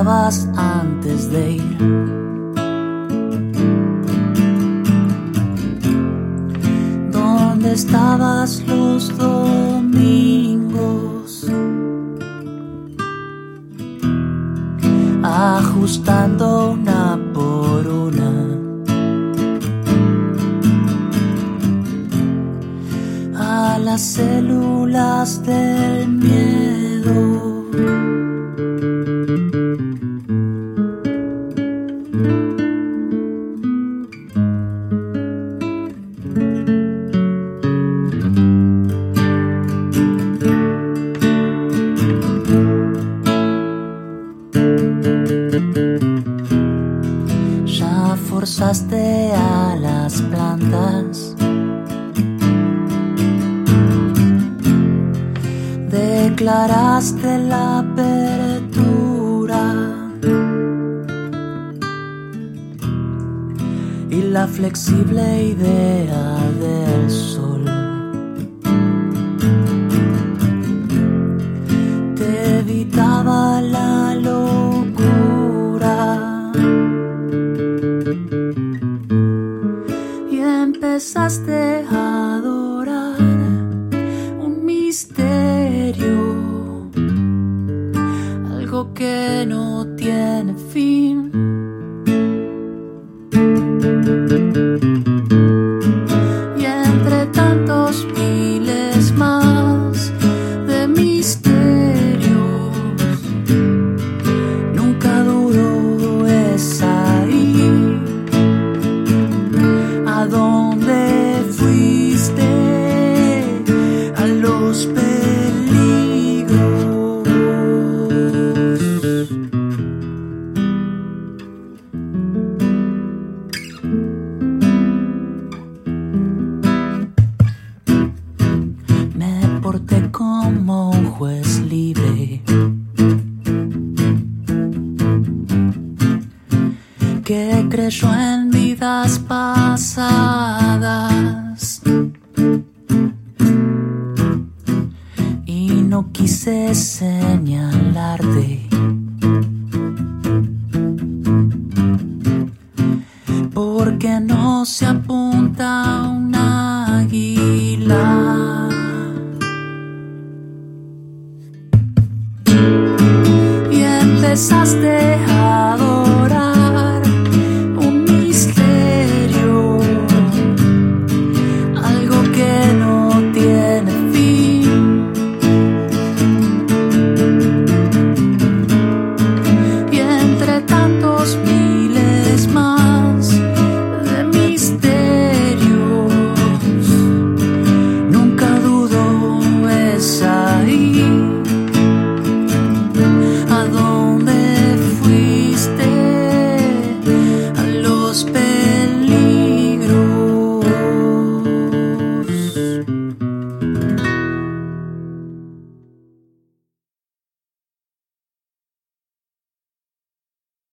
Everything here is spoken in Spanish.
estabas antes de ir? ¿Dónde estabas los domingos? Ajustando una por una a las células del miedo. Ya forzaste a las plantas, declaraste la apertura y la flexible idea del sol te evitaba la locura y empezaste a adorar un misterio, algo que no tiene fin. Y entre tantos miles más de misterios, nunca dudó esa ir. ¿A dónde fuiste? A los peligros. Me porté como un juez libre que creyó en vidas pasadas y no quise señalarte porque no se apunta un águila. Y empezaste